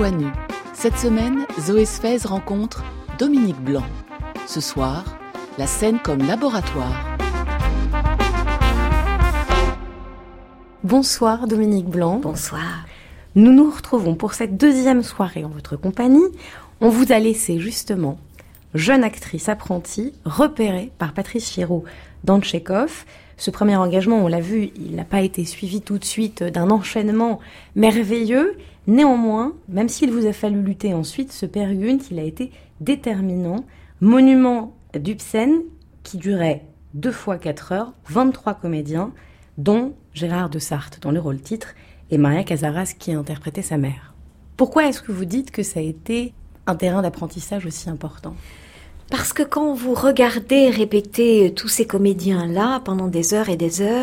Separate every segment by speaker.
Speaker 1: Voix nue. Cette semaine, Zoé Sfez rencontre Dominique Blanc. Ce soir, la scène comme laboratoire.
Speaker 2: Bonsoir Dominique Blanc.
Speaker 3: Bonsoir.
Speaker 2: Nous nous retrouvons pour cette deuxième soirée en votre compagnie. On vous a laissé justement, jeune actrice apprentie, repérée par Patrice Chéreau dans Tchekhov. Ce premier engagement, on l'a vu, il n'a pas été suivi tout de suite d'un enchaînement merveilleux. Néanmoins, même s'il vous a fallu lutter ensuite, ce Peer Gynt, il a été déterminant. Monument d'Ibsen qui durait 2 fois 4 heures, 23 comédiens, dont Gérard de Sarthe dans le rôle titre et Maria Casaras qui interprétait sa mère. Pourquoi est-ce que vous dites que ça a été un terrain d'apprentissage aussi important ?
Speaker 3: Parce que quand vous regardez répéter tous ces comédiens-là pendant des heures,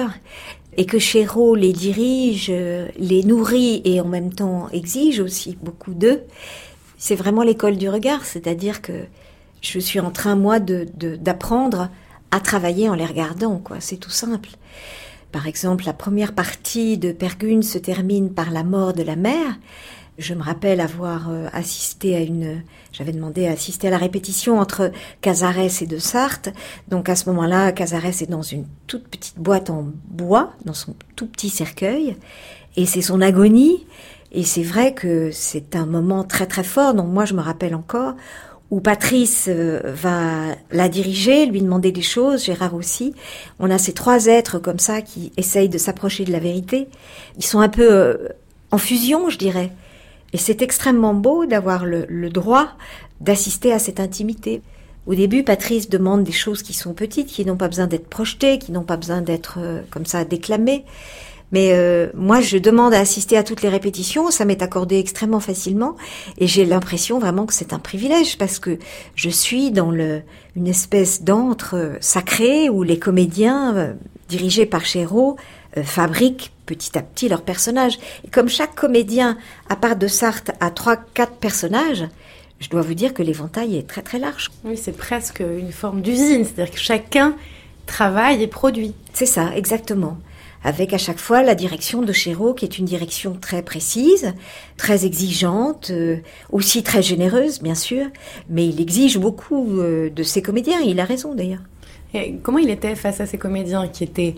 Speaker 3: et que Chéreau les dirige, les nourrit et en même temps exige aussi beaucoup d'eux, c'est vraiment l'école du regard, c'est-à-dire que je suis en train, moi, d'apprendre à travailler en les regardant, quoi. C'est tout simple. Par exemple, la première partie de Peer Gynt se termine par la mort de la mère. Je me rappelle avoir assisté j'avais demandé à assister à la répétition entre Casares et de Sarthe. Donc à ce moment-là, Casares est dans une toute petite boîte en bois, dans son tout petit cercueil, et c'est son agonie. Et c'est vrai que c'est un moment très très fort. Donc moi, je me rappelle encore où Patrice va la diriger, lui demander des choses, Gérard aussi. On a ces 3 êtres comme ça qui essayent de s'approcher de la vérité. Ils sont un peu en fusion, je dirais. Et c'est extrêmement beau d'avoir le droit d'assister à cette intimité. Au début, Patrice demande des choses qui sont petites, qui n'ont pas besoin d'être projetées, qui n'ont pas besoin d'être comme ça déclamées. Mais moi, je demande à assister à toutes les répétitions, ça m'est accordé extrêmement facilement, et j'ai l'impression vraiment que c'est un privilège, parce que je suis dans une espèce d'antre sacré où les comédiens, dirigés par Chéreau, fabriquent petit à petit leurs personnages. Et comme chaque comédien, à part de Sarthe, a 3-4 personnages, je dois vous dire que l'éventail est très très large.
Speaker 2: Oui, c'est presque une forme d'usine, c'est-à-dire que chacun travaille et produit.
Speaker 3: C'est ça, exactement. Avec à chaque fois la direction de Chéreau, qui est une direction très précise, très exigeante, aussi très généreuse, bien sûr, mais il exige beaucoup de ses comédiens, il a raison d'ailleurs.
Speaker 2: Et comment il était face à ces comédiens qui étaient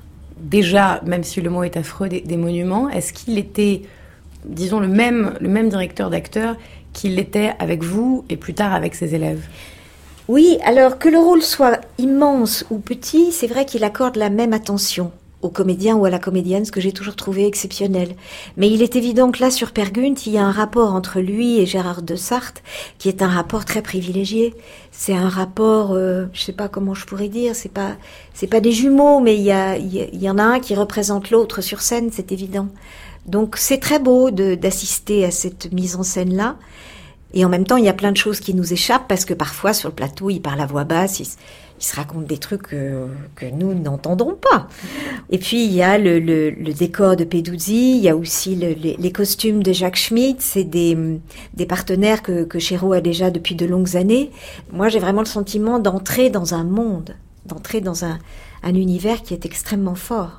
Speaker 2: déjà, même si le mot est affreux, des monuments? Est-ce qu'il était, disons, le même directeur d'acteurs qu'il l'était avec vous et plus tard avec ses élèves?
Speaker 3: Oui, alors que le rôle soit immense ou petit, c'est vrai qu'il accorde la même attention au comédien ou à la comédienne, ce que j'ai toujours trouvé exceptionnel. Mais il est évident que là, sur Peer Gynt, il y a un rapport entre lui et Gérard de Sarthe qui est un rapport très privilégié. C'est un rapport, je sais pas comment je pourrais dire, c'est pas des jumeaux, mais il y en a un qui représente l'autre sur scène, c'est évident. Donc c'est très beau d'assister à cette mise en scène-là. Et en même temps, il y a plein de choses qui nous échappent, parce que parfois, sur le plateau, il parle à voix basse, il se raconte des trucs que nous n'entendrons pas. Et puis, il y a le décor de Peduzzi, il y a aussi les costumes de Jacques Schmitt, c'est des partenaires que Chéreau a déjà depuis de longues années. Moi, j'ai vraiment le sentiment d'entrer dans un monde, d'entrer dans un univers qui est extrêmement fort.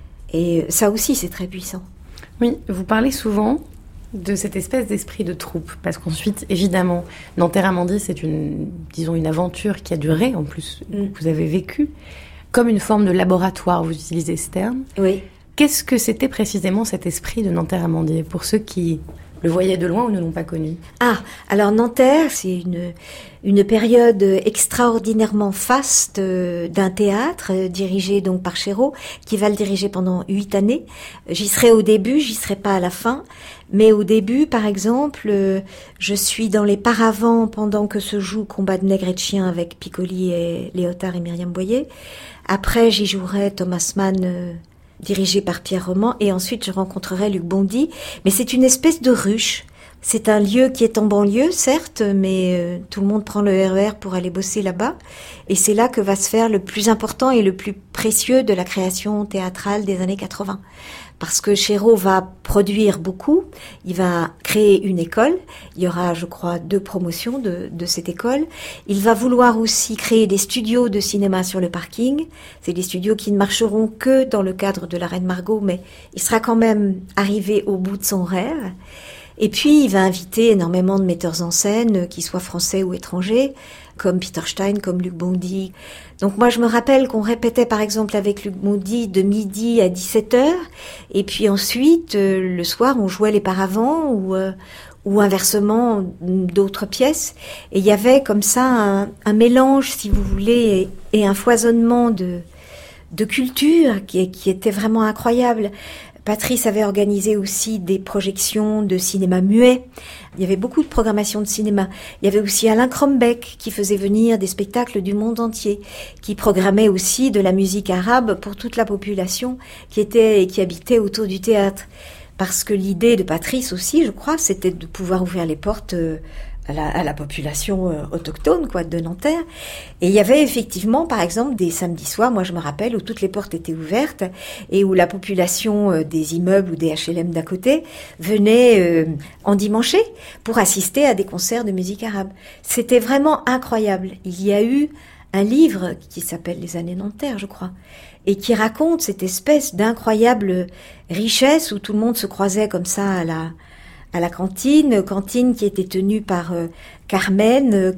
Speaker 3: Et ça aussi, c'est très puissant.
Speaker 2: Oui, vous parlez souvent de cette espèce d'esprit de troupe, parce qu'ensuite, évidemment, Nanterre-Amandie, c'est une aventure qui a duré, en plus, vous avez vécu, comme une forme de laboratoire, vous utilisez ce terme.
Speaker 3: Oui.
Speaker 2: Qu'est-ce que c'était précisément cet esprit de Nanterre-Amandie, pour ceux qui le voyaient de loin ou ne l'ont pas connu?
Speaker 3: Ah, alors Nanterre, c'est une période extraordinairement faste d'un théâtre dirigé donc par Chéreau, qui va le diriger pendant 8 années. J'y serai au début, j'y serai pas à la fin. Mais au début, par exemple, je suis dans les paravents pendant que se joue Combat de nègres et de chiens avec Piccoli et Léotard et Myriam Boyer. Après, j'y jouerai Thomas Mann, dirigé par Pierre Roman, et ensuite je rencontrerai Luc Bondy. Mais c'est une espèce de ruche. C'est un lieu qui est en banlieue, certes, mais tout le monde prend le RER pour aller bosser là-bas. Et c'est là que va se faire le plus important et le plus précieux de la création théâtrale des années 80. Parce que Chéreau va produire beaucoup, il va créer une école, il y aura, je crois, 2 promotions de cette école. Il va vouloir aussi créer des studios de cinéma sur le parking. C'est des studios qui ne marcheront que dans le cadre de la Reine Margot, mais il sera quand même arrivé au bout de son rêve. Et puis, il va inviter énormément de metteurs en scène, qu'ils soient français ou étrangers, comme Peter Stein, comme Luc Bondy. Donc moi, je me rappelle qu'on répétait par exemple avec Luc Bondy de midi à 17h, et puis ensuite, le soir, on jouait les paravents ou inversement d'autres pièces. Et il y avait comme ça un mélange, si vous voulez, et un foisonnement de culture qui était vraiment incroyable. Patrice avait organisé aussi des projections de cinéma muet. Il y avait beaucoup de programmation de cinéma. Il y avait aussi Alain Crombeck qui faisait venir des spectacles du monde entier, qui programmait aussi de la musique arabe pour toute la population qui habitait autour du théâtre. Parce que l'idée de Patrice aussi, je crois, c'était de pouvoir ouvrir les portes à la population autochtone, de Nanterre. Et il y avait effectivement, par exemple, des samedis soirs, moi je me rappelle, où toutes les portes étaient ouvertes et où la population des immeubles ou des HLM d'à côté venait endimancher pour assister à des concerts de musique arabe. C'était vraiment incroyable. Il y a eu un livre qui s'appelle Les années Nanterre, je crois, et qui raconte cette espèce d'incroyable richesse où tout le monde se croisait comme ça à la cantine qui était tenue par Carmen.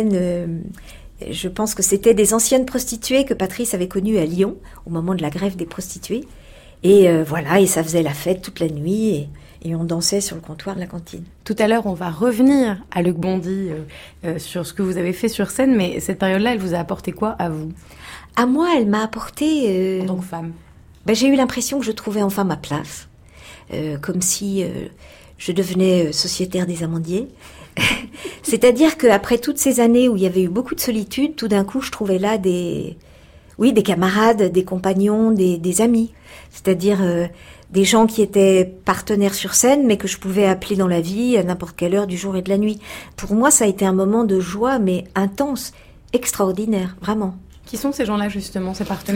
Speaker 3: Je pense que c'était des anciennes prostituées que Patrice avait connues à Lyon au moment de la grève des prostituées. Et voilà, et ça faisait la fête toute la nuit et on dansait sur le comptoir de la cantine.
Speaker 2: Tout à l'heure, on va revenir à Luc Bondy sur ce que vous avez fait sur scène, mais cette période-là, elle vous a apporté quoi à vous ?
Speaker 3: À moi, elle m'a apporté...
Speaker 2: en tant que femme.
Speaker 3: J'ai eu l'impression que je trouvais enfin ma place, comme si... je devenais sociétaire des amandiers. C'est-à-dire qu'après toutes ces années où il y avait eu beaucoup de solitude, tout d'un coup, je trouvais là des camarades, des compagnons, des amis. C'est-à-dire des gens qui étaient partenaires sur scène, mais que je pouvais appeler dans la vie à n'importe quelle heure du jour et de la nuit. Pour moi, ça a été un moment de joie, mais intense, extraordinaire, vraiment.
Speaker 2: Qui sont ces gens-là, justement, ces partenaires ?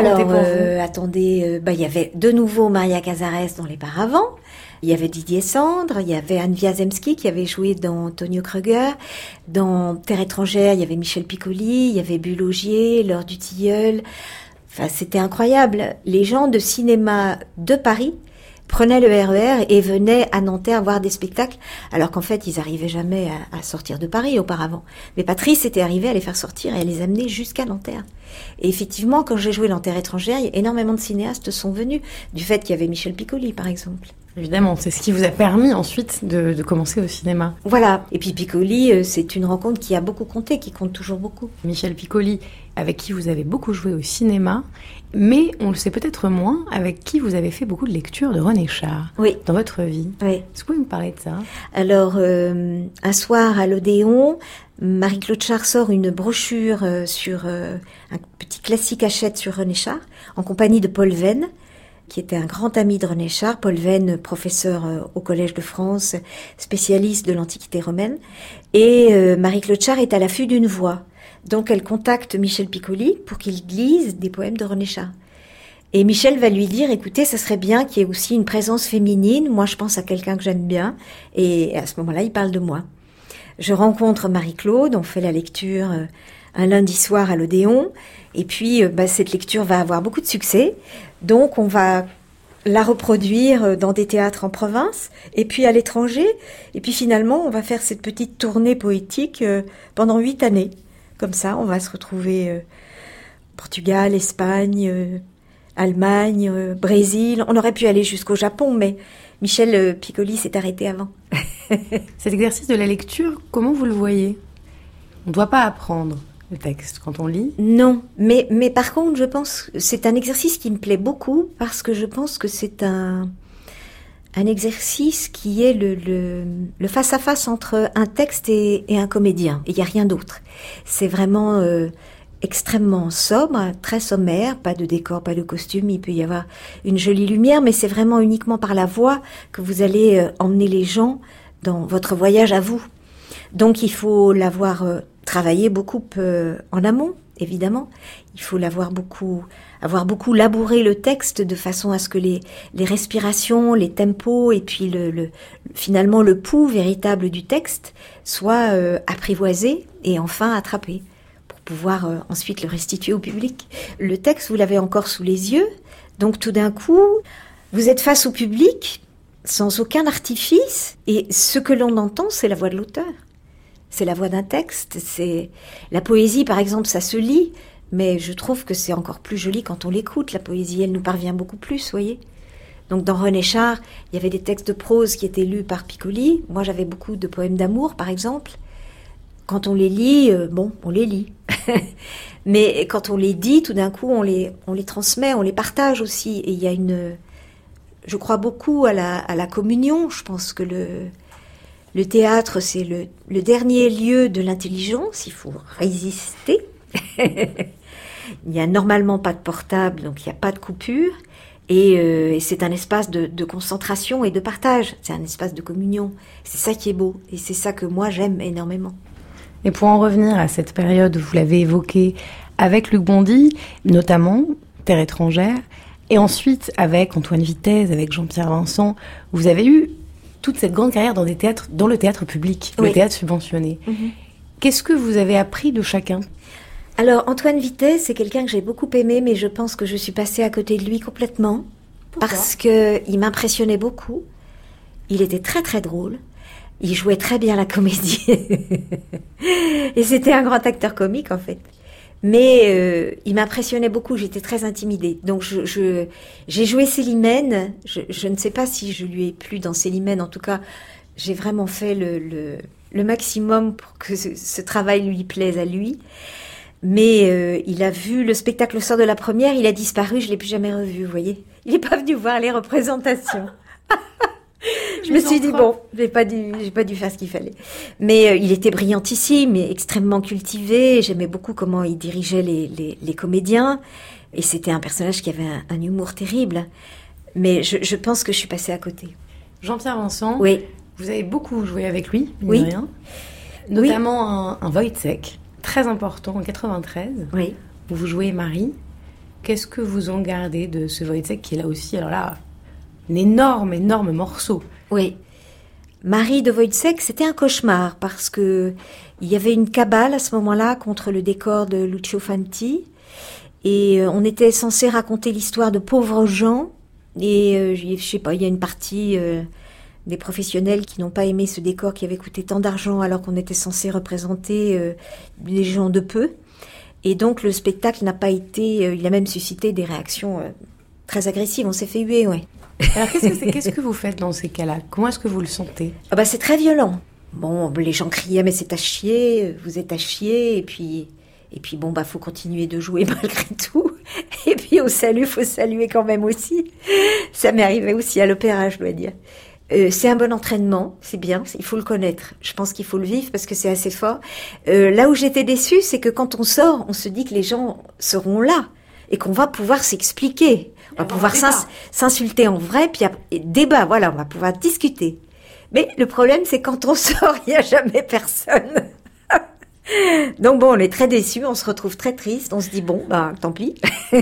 Speaker 3: Attendez, il y avait de nouveau Maria Cazares dans Les Paravents. Il y avait Didier Sandre, il y avait Anne Wiazemski qui avait joué dans Tonio Kreuger. Dans Terre étrangère, il y avait Michel Piccoli, il y avait Bulogier, Laure Dutilleul. Enfin, c'était incroyable. Les gens de cinéma de Paris prenaient le RER et venaient à Nanterre voir des spectacles, alors qu'en fait, ils n'arrivaient jamais à sortir de Paris auparavant. Mais Patrice était arrivé à les faire sortir et à les amener jusqu'à Nanterre. Et effectivement, quand j'ai joué dans Terre étrangère, énormément de cinéastes sont venus, du fait qu'il y avait Michel Piccoli, par exemple.
Speaker 2: Évidemment, c'est ce qui vous a permis ensuite de commencer au cinéma.
Speaker 3: Voilà. Et puis Piccoli, c'est une rencontre qui a beaucoup compté, qui compte toujours beaucoup.
Speaker 2: Michel Piccoli, avec qui vous avez beaucoup joué au cinéma, mais on le sait peut-être moins, avec qui vous avez fait beaucoup de lectures de René Char dans votre vie.
Speaker 3: Oui.
Speaker 2: Est-ce que vous pouvez me parler de ça ?
Speaker 3: Alors, un soir à l'Odéon, Marie-Claude Char sort une brochure sur un petit classique Hachette sur René Char, en compagnie de Paul Venn, qui était un grand ami de René Char. Paul Venn, professeur au Collège de France, spécialiste de l'Antiquité romaine. Et Marie-Claude Char est à l'affût d'une voix. Donc elle contacte Michel Piccoli pour qu'il lise des poèmes de René Char. Et Michel va lui dire, écoutez, ça serait bien qu'il y ait aussi une présence féminine. Moi, je pense à quelqu'un que j'aime bien. Et à ce moment-là, il parle de moi. Je rencontre Marie-Claude, on fait la lecture un lundi soir à l'Odéon. Et puis, cette lecture va avoir beaucoup de succès. Donc, on va la reproduire dans des théâtres en province et puis à l'étranger. Et puis finalement, on va faire cette petite tournée poétique pendant 8 années. Comme ça, on va se retrouver Portugal, Espagne, Allemagne, Brésil. On aurait pu aller jusqu'au Japon, mais Michel Piccoli s'est arrêté avant.
Speaker 2: Cet exercice de la lecture, comment vous le voyez ? On ne doit pas apprendre le texte quand on lit ?
Speaker 3: Non, mais par contre, je pense que c'est un exercice qui me plaît beaucoup parce que je pense que c'est un exercice qui est le face-à-face entre un texte et un comédien. Il n'y a rien d'autre. C'est vraiment extrêmement sobre, très sommaire, pas de décor, pas de costume, il peut y avoir une jolie lumière, mais c'est vraiment uniquement par la voix que vous allez emmener les gens dans votre voyage à vous. Donc il faut l'avoir travaillé beaucoup en amont, évidemment. Il faut avoir beaucoup labouré le texte de façon à ce que les respirations, les tempos et puis finalement le pouls véritable du texte soient apprivoisés et enfin attrapés pour pouvoir ensuite le restituer au public. Le texte, vous l'avez encore sous les yeux, donc tout d'un coup, vous êtes face au public sans aucun artifice. Et ce que l'on entend, c'est la voix de l'auteur. C'est la voix d'un texte. C'est la poésie, par exemple, ça se lit, mais je trouve que c'est encore plus joli quand on l'écoute. La poésie, elle nous parvient beaucoup plus, voyez. Donc dans René Char, il y avait des textes de prose qui étaient lus par Piccoli. Moi, j'avais beaucoup de poèmes d'amour, par exemple. Quand on les lit, on les lit. Mais quand on les dit, tout d'un coup, on les transmet, on les partage aussi. Et il y a je crois beaucoup à la communion. Je pense que le théâtre, c'est le dernier lieu de l'intelligence. Il faut résister. Il n'y a normalement pas de portable, donc il n'y a pas de coupure. Et c'est un espace de concentration et de partage. C'est un espace de communion. C'est ça qui est beau. Et c'est ça que moi, j'aime énormément.
Speaker 2: Et pour en revenir à cette période, vous l'avez évoquée avec Luc Bondy, notamment Terre étrangère, et ensuite avec Antoine Vitez, avec Jean-Pierre Vincent, vous avez eu toute cette grande carrière dans le théâtre public, oui. Le théâtre subventionné. Mm-hmm. Qu'est-ce que vous avez appris de chacun ?
Speaker 3: Alors, Antoine Vitez, c'est quelqu'un que j'ai beaucoup aimé, mais je pense que je suis passée à côté de lui complètement. Pourquoi ? Parce qu'il m'impressionnait beaucoup. Il était très très drôle. Il jouait très bien la comédie. Et c'était un grand acteur comique, en fait. Mais il m'impressionnait beaucoup, j'étais très intimidée. Donc j'ai joué Célimène. Je ne sais pas si je lui ai plu dans Célimène. En tout cas, j'ai vraiment fait le maximum pour que ce travail lui plaise à lui. Mais il a vu le spectacle au sort de la première, il a disparu, je l'ai plus jamais revu, vous voyez. Il n'est pas venu voir les représentations. Je me suis dit, bon, j'ai pas dû faire ce qu'il fallait. Mais il était brillantissime et extrêmement cultivé. J'aimais beaucoup comment il dirigeait les comédiens. Et c'était un personnage qui avait un humour terrible. Mais je pense que je suis passée à côté.
Speaker 2: Jean-Pierre Vincent,
Speaker 3: oui.
Speaker 2: Vous avez beaucoup joué avec lui,
Speaker 3: oui.
Speaker 2: Rien. Notamment un Wojciech, très important, en 93.
Speaker 3: Oui.
Speaker 2: Où vous jouez Marie. Qu'est-ce que vous en gardez de ce Wojciech qui est là aussi, alors là, un énorme morceau.
Speaker 3: Oui. Marie de Wojciech, c'était un cauchemar parce que il y avait une cabale à ce moment-là contre le décor de Lucio Fanti et on était censé raconter l'histoire de pauvres gens et je sais pas, il y a une partie des professionnels qui n'ont pas aimé ce décor qui avait coûté tant d'argent alors qu'on était censé représenter des gens de peu et donc le spectacle n'a pas été, il a même suscité des réactions très agressives, on s'est fait huer, ouais.
Speaker 2: Alors qu'est-ce que vous faites dans ces cas-là ? Comment est-ce que vous le sentez ?
Speaker 3: C'est très violent. Bon, les gens criaient mais c'est à chier, vous êtes à chier et puis faut continuer de jouer malgré tout. Et puis au salut, faut saluer quand même aussi. Ça m'est arrivé aussi à l'opéra, je dois dire. C'est un bon entraînement, c'est bien, il faut le connaître. Je pense qu'il faut le vivre parce que c'est assez fort. Là où j'étais déçue, c'est que quand on sort, on se dit que les gens seront là et qu'on va pouvoir s'expliquer. On va pouvoir s'insulter en vrai, puis débat, voilà, on va pouvoir discuter. Mais le problème, c'est quand on sort, il n'y a jamais personne. Donc bon, on est très déçus, on se retrouve très triste, on se dit tant pis.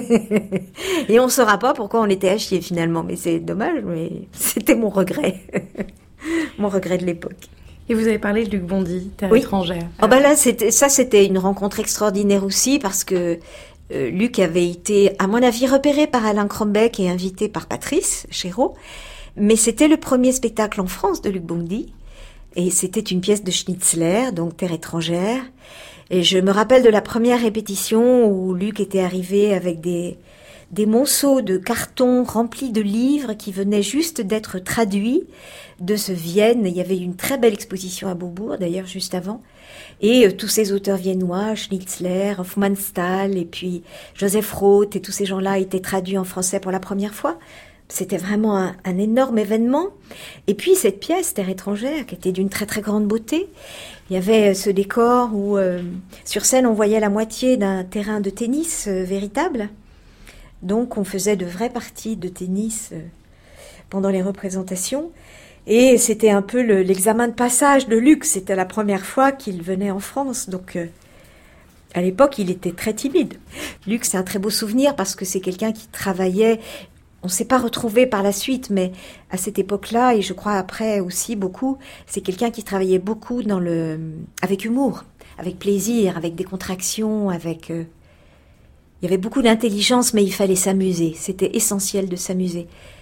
Speaker 3: Et on ne saura pas pourquoi on était à chier finalement, mais c'est dommage, mais c'était mon regret. Mon regret de l'époque.
Speaker 2: Et vous avez parlé de Luc Bondy, Terre étrangère.
Speaker 3: Là, c'était une rencontre extraordinaire aussi, parce que Luc avait été, à mon avis, repéré par Alain Crombecq et invité par Patrice Chéreau. Mais c'était le premier spectacle en France de Luc Bondy. Et c'était une pièce de Schnitzler, donc Terre étrangère. Et je me rappelle de la première répétition où Luc était arrivé avec des monceaux de carton remplis de livres qui venaient juste d'être traduits de ce Vienne. Il y avait une très belle exposition à Beaubourg, d'ailleurs, juste avant. Et tous ces auteurs viennois, Schnitzler, Hofmannsthal, et puis Joseph Roth, et tous ces gens-là étaient traduits en français pour la première fois. C'était vraiment un énorme événement. Et puis cette pièce, Terre étrangère, qui était d'une très très grande beauté. Il y avait ce décor où, sur scène, on voyait la moitié d'un terrain de tennis véritable. Donc on faisait de vraies parties de tennis pendant les représentations. Et c'était un peu l'examen de passage de Luc. C'était la première fois qu'il venait en France. Donc à l'époque, il était très timide. Luc, c'est un très beau souvenir parce que c'est quelqu'un qui travaillait. On ne s'est pas retrouvé par la suite, mais à cette époque-là, et je crois après aussi beaucoup, c'est quelqu'un qui travaillait beaucoup avec humour, avec plaisir, avec décontraction, il y avait beaucoup d'intelligence, mais il fallait s'amuser. C'était essentiel de s'amuser.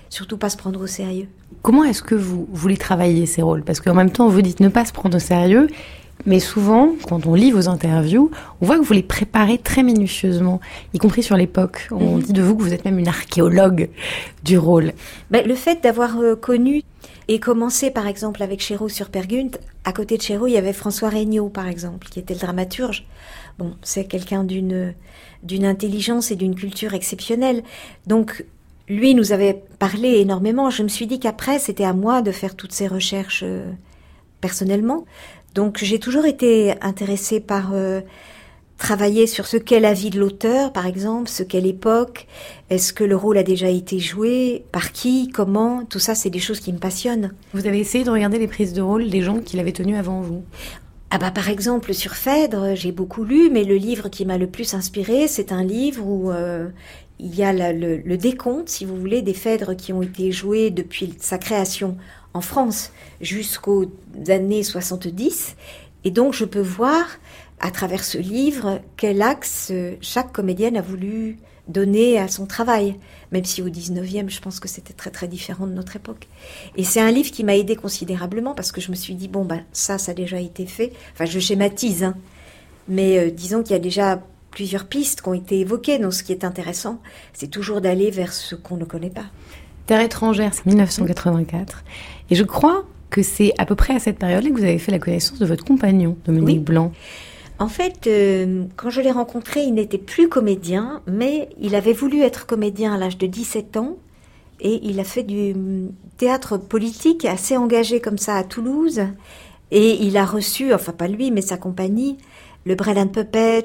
Speaker 3: surtout pas se prendre au sérieux.
Speaker 2: Comment est-ce que vous voulez travailler ces rôles? Parce qu'en même temps, vous dites ne pas se prendre au sérieux, mais souvent, quand on lit vos interviews, on voit que vous les préparez très minutieusement, y compris sur l'époque. On dit de vous que vous êtes même une archéologue du rôle.
Speaker 3: Le fait d'avoir connu et commencé par exemple avec Chéreau sur Peer Gynt, à côté de Chéreau, il y avait François Regnault par exemple, qui était le dramaturge. Bon, c'est quelqu'un d'une intelligence et d'une culture exceptionnelle. Donc, lui nous avait parlé énormément. Je me suis dit qu'après, c'était à moi de faire toutes ces recherches personnellement. Donc, j'ai toujours été intéressée par travailler sur ce qu'est la vie de l'auteur, par exemple, ce qu'est l'époque, est-ce que le rôle a déjà été joué, par qui, comment, tout ça, c'est des choses qui me passionnent.
Speaker 2: Vous avez essayé de regarder les prises de rôle des gens qui l'avaient tenu avant vous?
Speaker 3: Par exemple, sur Phèdre, j'ai beaucoup lu, mais le livre qui m'a le plus inspiré, c'est un livre où il y a le décompte, si vous voulez, des Phèdres qui ont été joués depuis sa création en France jusqu'aux années 70. Et donc, je peux voir, à travers ce livre, quel axe chaque comédienne a voulu donner à son travail. Même si au 19e, je pense que c'était très très différent de notre époque. Et c'est un livre qui m'a aidée considérablement parce que je me suis dit, ça a déjà été fait. Enfin, je schématise, hein. Mais disons qu'il y a déjà plusieurs pistes qui ont été évoquées. Donc, ce qui est intéressant, c'est toujours d'aller vers ce qu'on ne connaît pas.
Speaker 2: Terre étrangère, c'est 1984. Et je crois que c'est à peu près à cette période-là que vous avez fait la connaissance de votre compagnon, Dominique Blanc.
Speaker 3: En fait, quand je l'ai rencontré, il n'était plus comédien, mais il avait voulu être comédien à l'âge de 17 ans. Et il a fait du théâtre politique assez engagé comme ça à Toulouse. Et il a reçu, enfin pas lui, mais sa compagnie, le Bread and Puppet,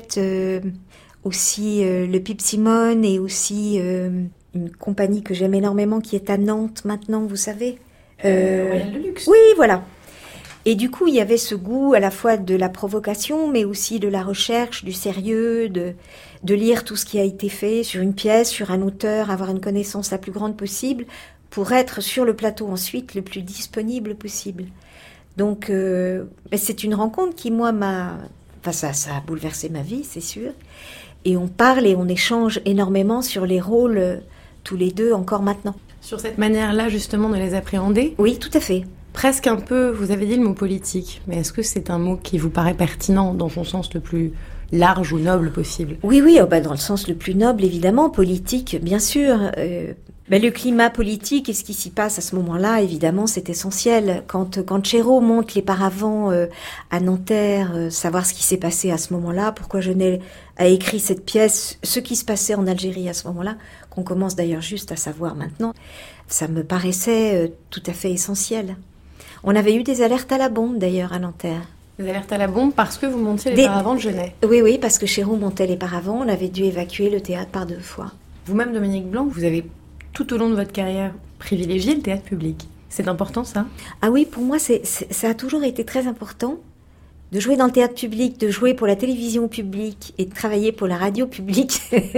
Speaker 3: aussi le Pipe Simone et aussi une compagnie que j'aime énormément qui est à Nantes maintenant, vous savez.
Speaker 2: Royal de Luxe.
Speaker 3: Oui, voilà. Et du coup, il y avait ce goût à la fois de la provocation, mais aussi de la recherche, du sérieux, de lire tout ce qui a été fait sur une pièce, sur un auteur, avoir une connaissance la plus grande possible, pour être sur le plateau ensuite le plus disponible possible. Donc, c'est une rencontre qui, moi, ça a bouleversé ma vie, c'est sûr. Et on parle et on échange énormément sur les rôles, tous les deux, encore maintenant.
Speaker 2: Sur cette manière-là, justement, de les appréhender?
Speaker 3: Oui, tout à fait.
Speaker 2: Presque un peu, vous avez dit le mot politique, mais est-ce que c'est un mot qui vous paraît pertinent dans son sens le plus large ou noble possible?
Speaker 3: Oui, dans le sens le plus noble, évidemment, politique, bien sûr. Le climat politique et ce qui s'y passe à ce moment-là, évidemment, c'est essentiel. Quand Chéreau monte les paravents à Nanterre, savoir ce qui s'est passé à ce moment-là, pourquoi Genet a écrit cette pièce, ce qui se passait en Algérie à ce moment-là, qu'on commence d'ailleurs juste à savoir maintenant, ça me paraissait tout à fait essentiel. On avait eu des alertes à la bombe, d'ailleurs, à Nanterre.
Speaker 2: Des alertes à la bombe parce que vous montiez les paravents de Genet?
Speaker 3: Oui, parce que Chéreau montait les paravents, on avait dû évacuer le théâtre par 2 fois.
Speaker 2: Vous-même, Dominique Blanc, vous avez, tout au long de votre carrière, privilégié le théâtre public. C'est important, ça?
Speaker 3: Ah oui, pour moi, ça a toujours été très important de jouer dans le théâtre public, de jouer pour la télévision publique et de travailler pour la radio publique.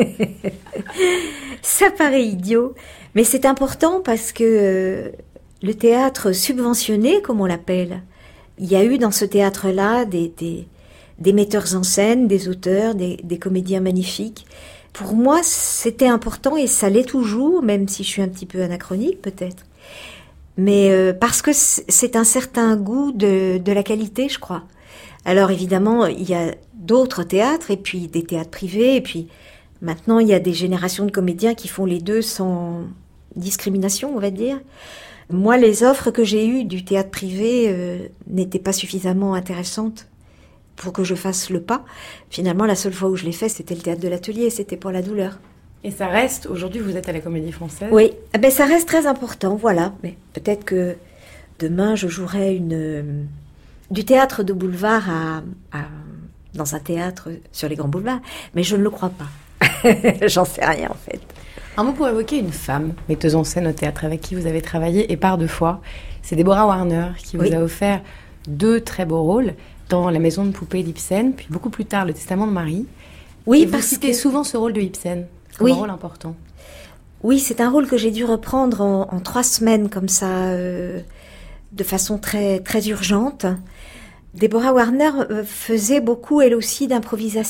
Speaker 3: Ça paraît idiot, mais c'est important parce que le théâtre subventionné, comme on l'appelle, il y a eu dans ce théâtre-là des metteurs en scène, des auteurs, des comédiens magnifiques. Pour moi, c'était important et ça l'est toujours, même si je suis un petit peu anachronique peut-être. Mais parce que c'est un certain goût de la qualité, je crois. Alors évidemment, il y a d'autres théâtres et puis des théâtres privés et puis maintenant il y a des générations de comédiens qui font les deux sans discrimination, on va dire. Moi, les offres que j'ai eues du théâtre privé n'étaient pas suffisamment intéressantes pour que je fasse le pas. Finalement, la seule fois où je l'ai fait, c'était le théâtre de l'Atelier, c'était pour la douleur.
Speaker 2: Et ça reste, aujourd'hui vous êtes à la Comédie Française? Oui,
Speaker 3: ça reste très important, voilà. Mais peut-être que demain je jouerai du théâtre de boulevard dans un théâtre sur les grands boulevards, mais je ne le crois pas. J'en sais rien en fait.
Speaker 2: Un mot pour évoquer une femme, metteuse en scène au théâtre avec qui vous avez travaillé et par 2 fois. C'est Deborah Warner qui vous a offert 2 très beaux rôles dans La Maison de poupée d'Ibsen, puis beaucoup plus tard Le Testament de Marie.
Speaker 3: Oui,
Speaker 2: et vous citez souvent ce rôle de Ibsen comme un rôle important.
Speaker 3: Oui, c'est un rôle que j'ai dû reprendre en 3 semaines comme ça, de façon très, très urgente. Deborah Warner faisait beaucoup, elle aussi, d'improvisation.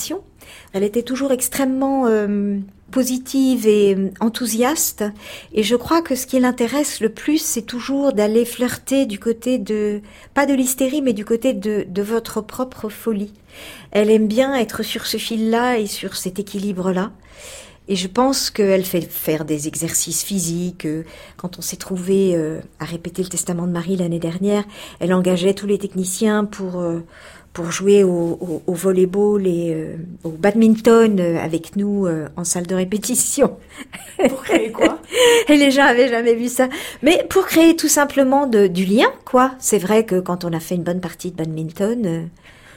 Speaker 3: Elle était toujours extrêmement positive et enthousiaste. Et je crois que ce qui l'intéresse le plus, c'est toujours d'aller flirter du côté pas de l'hystérie, mais du côté de votre propre folie. Elle aime bien être sur ce fil-là et sur cet équilibre-là. Et je pense qu'elle fait faire des exercices physiques. Quand on s'est trouvé à répéter le Testament de Marie l'année dernière, elle engageait tous les techniciens pour jouer au volleyball et au badminton avec nous en salle de répétition.
Speaker 2: Pour créer quoi?
Speaker 3: Et les gens avaient jamais vu ça. Mais pour créer tout simplement du lien, quoi. C'est vrai que quand on a fait une bonne partie de badminton...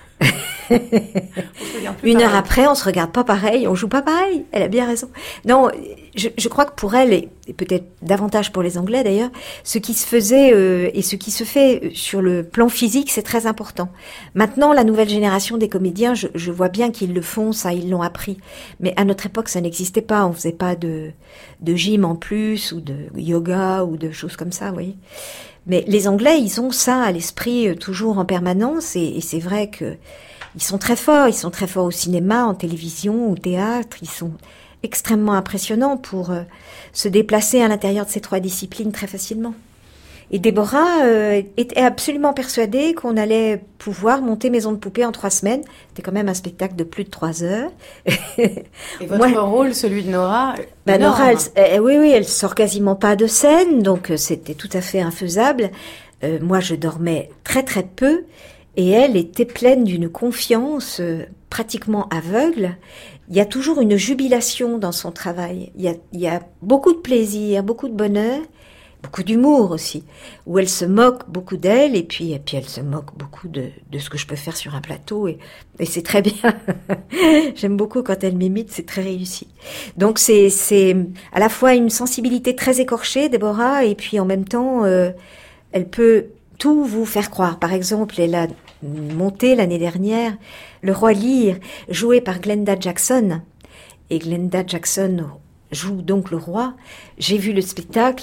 Speaker 3: Une heure après, on se regarde pas pareil, on joue pas pareil. Elle a bien raison. Non, je crois que pour elle, et peut-être davantage pour les Anglais d'ailleurs, ce qui se faisait et ce qui se fait sur le plan physique, c'est très important. Maintenant, la nouvelle génération des comédiens, je vois bien qu'ils le font, ça, ils l'ont appris. Mais à notre époque, ça n'existait pas. On faisait pas de gym en plus, ou de yoga, ou de choses comme ça, vous voyez. Mais les Anglais, ils ont ça à l'esprit toujours en permanence, et c'est vrai que ils sont très forts au cinéma, en télévision, au théâtre, ils sont extrêmement impressionnants pour se déplacer à l'intérieur de ces trois disciplines très facilement. Et Déborah était absolument persuadée qu'on allait pouvoir monter Maison de Poupée en 3 semaines. C'était quand même un spectacle de plus de 3 heures.
Speaker 2: Et votre rôle, celui de Nora?
Speaker 3: Nora, oui, elle sort quasiment pas de scène, donc c'était tout à fait infaisable. Moi, je dormais très très peu, et elle était pleine d'une confiance pratiquement aveugle. Il y a toujours une jubilation dans son travail. Il y a beaucoup de plaisir, beaucoup de bonheur. Beaucoup d'humour aussi, où elle se moque beaucoup d'elle, et puis elle se moque beaucoup de ce que je peux faire sur un plateau, et c'est très bien. J'aime beaucoup quand elle m'imite, c'est très réussi. Donc c'est à la fois une sensibilité très écorchée, Déborah, et puis en même temps, elle peut tout vous faire croire. Par exemple, elle a monté l'année dernière Le Roi Lear, joué par Glenda Jackson, et Glenda Jackson joue donc le roi. J'ai vu le spectacle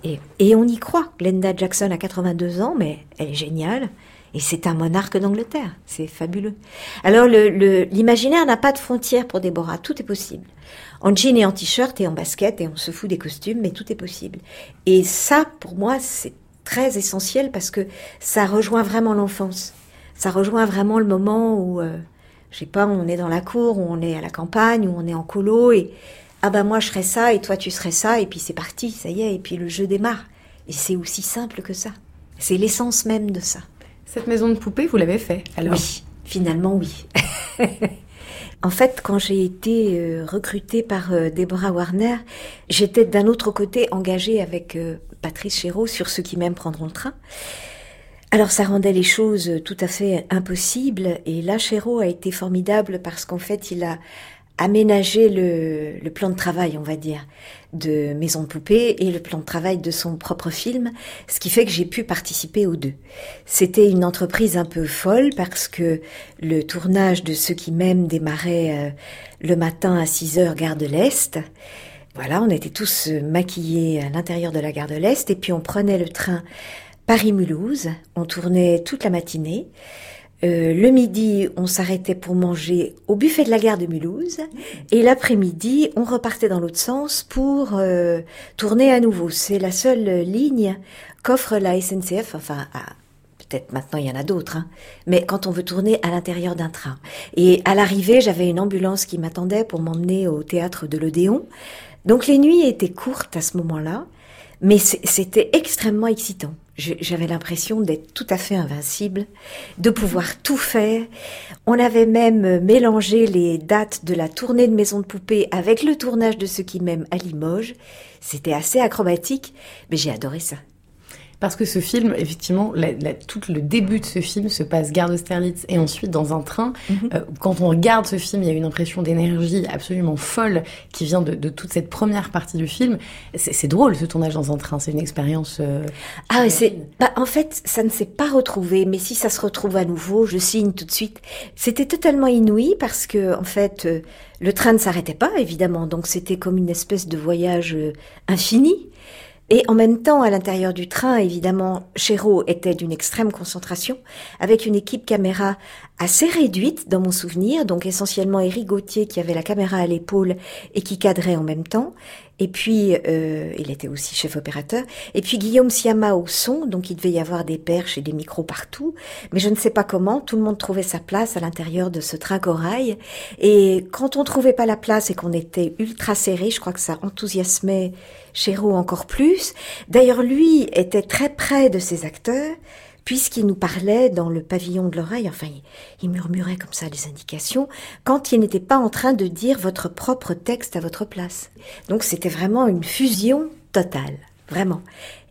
Speaker 3: et on y croit. Glenda Jackson a 82 ans, mais elle est géniale. Et c'est un monarque d'Angleterre. C'est fabuleux. Alors, l'imaginaire n'a pas de frontières pour Déborah. Tout est possible. En jean et en t-shirt et en basket, et on se fout des costumes, mais tout est possible. Et ça, pour moi, c'est très essentiel parce que ça rejoint vraiment l'enfance. Ça rejoint vraiment le moment où, je sais pas, on est dans la cour, où on est à la campagne, où on est en colo, et ah ben moi je serais ça et toi tu serais ça, et puis c'est parti, ça y est, et puis le jeu démarre. Et c'est aussi simple que ça. C'est l'essence même de ça.
Speaker 2: Cette maison de poupée, vous l'avez fait alors?
Speaker 3: Oui, finalement oui. En fait, quand j'ai été recrutée par Deborah Warner, j'étais d'un autre côté engagée avec Patrice Chéreau sur Ceux qui m'aiment prendront le train. Alors ça rendait les choses tout à fait impossibles, et là Chéreau a été formidable parce qu'en fait il a aménager le plan de travail, on va dire, de Maison de Poupée et le plan de travail de son propre film, ce qui fait que j'ai pu participer aux deux. C'était une entreprise un peu folle parce que le tournage de Ceux qui m'aiment démarrait le matin à 6h, gare de l'Est. Voilà, on était tous maquillés à l'intérieur de la gare de l'Est, et puis on prenait le train Paris-Mulhouse, on tournait toute la matinée. Le midi, on s'arrêtait pour manger au buffet de la gare de Mulhouse, et l'après-midi, on repartait dans l'autre sens pour tourner à nouveau. C'est la seule ligne qu'offre la SNCF, enfin, peut-être maintenant il y en a d'autres, hein, mais quand on veut tourner à l'intérieur d'un train. Et à l'arrivée, j'avais une ambulance qui m'attendait pour m'emmener au théâtre de l'Odéon. Donc les nuits étaient courtes à ce moment-là, mais c'était extrêmement excitant. J'avais l'impression d'être tout à fait invincible, de pouvoir tout faire. On avait même mélangé les dates de la tournée de Maison de Poupée avec le tournage de Ceux qui m'aiment à Limoges. C'était assez acrobatique, mais j'ai adoré ça.
Speaker 2: Parce que ce film, effectivement, tout le début de ce film se passe gare d'Austerlitz et ensuite dans un train. Quand on regarde ce film, il y a une impression d'énergie absolument folle qui vient de toute cette première partie du film. C'est drôle, ce tournage dans un train. C'est une expérience...
Speaker 3: en fait, ça ne s'est pas retrouvé, mais si ça se retrouve à nouveau, je signe tout de suite. C'était totalement inouï parce que, en fait, le train ne s'arrêtait pas, évidemment. Donc c'était comme une espèce de voyage infini. Et en même temps, à l'intérieur du train, évidemment, Chéreau était d'une extrême concentration, avec une équipe caméra assez réduite dans mon souvenir, donc essentiellement Éric Gauthier qui avait la caméra à l'épaule et qui cadrait en même temps, et puis il était aussi chef opérateur, et puis Guillaume Siama au son, donc il devait y avoir des perches et des micros partout, mais je ne sais pas comment, tout le monde trouvait sa place à l'intérieur de ce train corail, et quand on trouvait pas la place et qu'on était ultra serré, je crois que ça enthousiasmait Chéreau encore plus. D'ailleurs lui était très près de ses acteurs, puisqu'il nous parlait dans le pavillon de l'oreille, enfin, il murmurait comme ça des indications, quand il n'était pas en train de dire votre propre texte à votre place. Donc c'était vraiment une fusion totale, vraiment.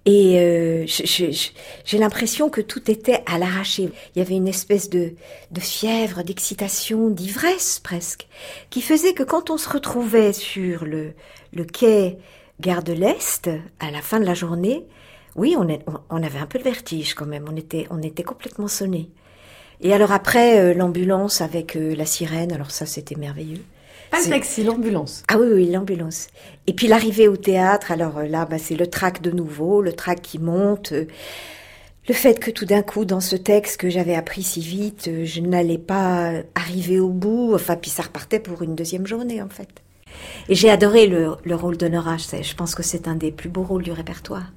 Speaker 3: Et j'ai l'impression que tout était à l'arraché. Il y avait une espèce de fièvre, d'excitation, d'ivresse presque, qui faisait que quand on se retrouvait sur le quai Gare de l'Est, à la fin de la journée, oui, on avait un peu de vertige quand même, on était complètement sonnés. Et alors après, l'ambulance avec la sirène, alors ça c'était merveilleux.
Speaker 2: Pas le taxi, l'ambulance.
Speaker 3: Ah oui, l'ambulance. Et puis l'arrivée au théâtre, alors là, c'est le trac de nouveau, le trac qui monte. Le fait que tout d'un coup, dans ce texte que j'avais appris si vite, je n'allais pas arriver au bout, enfin, puis ça repartait pour une deuxième journée en fait. Et j'ai adoré le rôle de Nora, je pense que c'est un des plus beaux rôles du répertoire.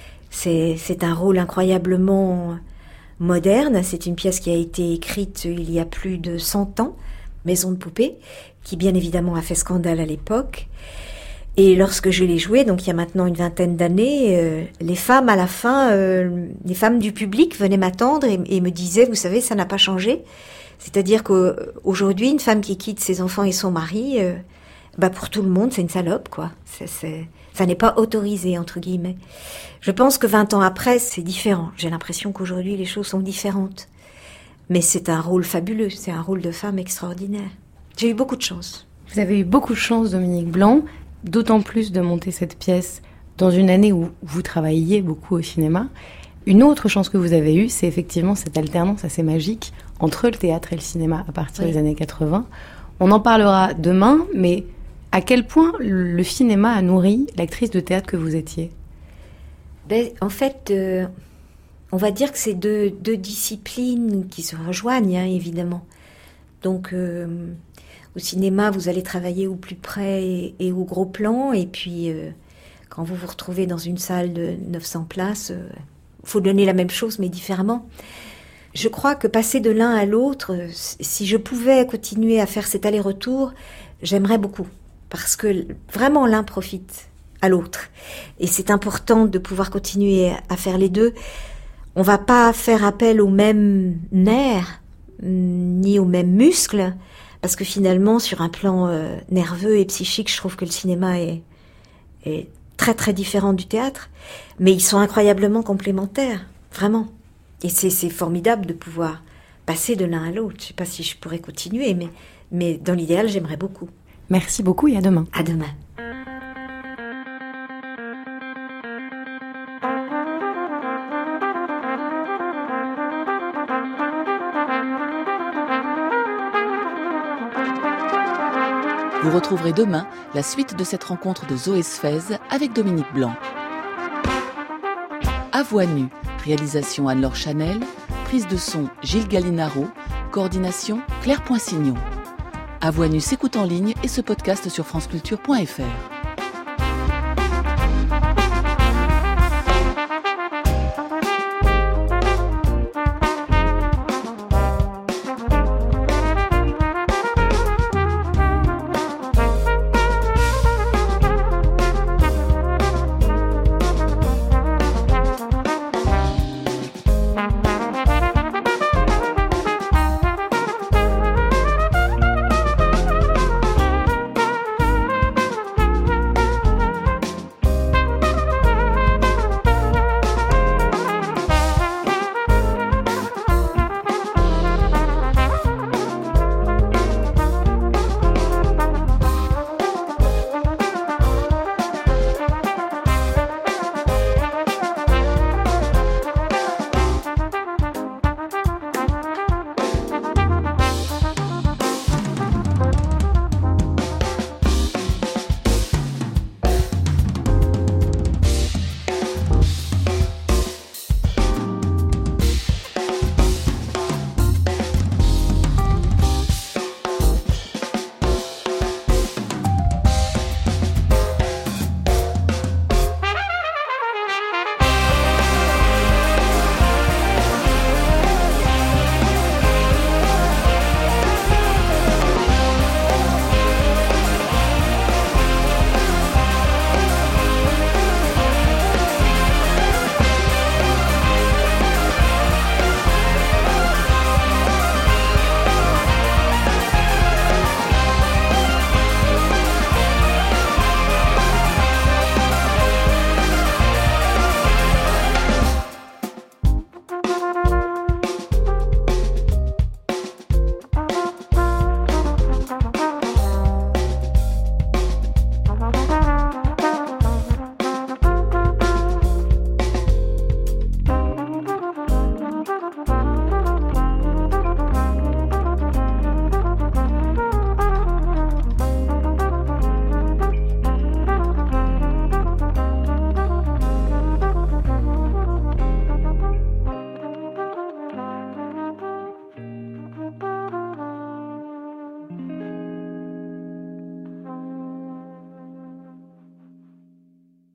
Speaker 3: C'est un rôle incroyablement moderne. C'est une pièce qui a été écrite il y a plus de 100 ans, Maison de poupée, qui bien évidemment a fait scandale à l'époque. Et lorsque je l'ai jouée, donc il y a maintenant une vingtaine d'années, les femmes à la fin, les femmes du public venaient m'attendre et me disaient, vous savez, ça n'a pas changé. C'est-à-dire qu'aujourd'hui, une femme qui quitte ses enfants et son mari, pour tout le monde, c'est une salope, quoi. Ça n'est pas autorisé, entre guillemets. Je pense que 20 ans après, c'est différent. J'ai l'impression qu'aujourd'hui, les choses sont différentes. Mais c'est un rôle fabuleux, c'est un rôle de femme extraordinaire. J'ai eu beaucoup de chance.
Speaker 2: Vous avez eu beaucoup de chance, Dominique Blanc, d'autant plus de monter cette pièce dans une année où vous travailliez beaucoup au cinéma. Une autre chance que vous avez eue, c'est effectivement cette alternance assez magique entre le théâtre et le cinéma à partir des années 80. On en parlera demain, mais à quel point le cinéma a nourri l'actrice de théâtre que vous étiez ?
Speaker 3: En fait, on va dire que c'est deux disciplines qui se rejoignent, évidemment. Donc, au cinéma, vous allez travailler au plus près et au gros plan. Et puis, quand vous vous retrouvez dans une salle de 900 places, faut donner la même chose, mais différemment. Je crois que passer de l'un à l'autre, si je pouvais continuer à faire cet aller-retour, j'aimerais beaucoup. Parce que vraiment, l'un profite à l'autre. Et c'est important de pouvoir continuer à faire les deux. On va pas faire appel aux mêmes nerfs, ni aux mêmes muscles, parce que finalement, sur un plan nerveux et psychique, je trouve que le cinéma est très très différent du théâtre. Mais ils sont incroyablement complémentaires, vraiment. Et c'est formidable de pouvoir passer de l'un à l'autre. Je sais pas si je pourrais continuer, mais dans l'idéal, j'aimerais beaucoup.
Speaker 2: Merci beaucoup et à demain.
Speaker 3: À demain.
Speaker 1: Vous retrouverez demain la suite de cette rencontre de Zoé Sfez avec Dominique Blanc. À voix nue, réalisation Anne-Laure Chanel, prise de son Gilles Gallinaro, coordination Claire Poinsignon. À voix nue s'écoute en ligne et se podcast sur franceculture.fr.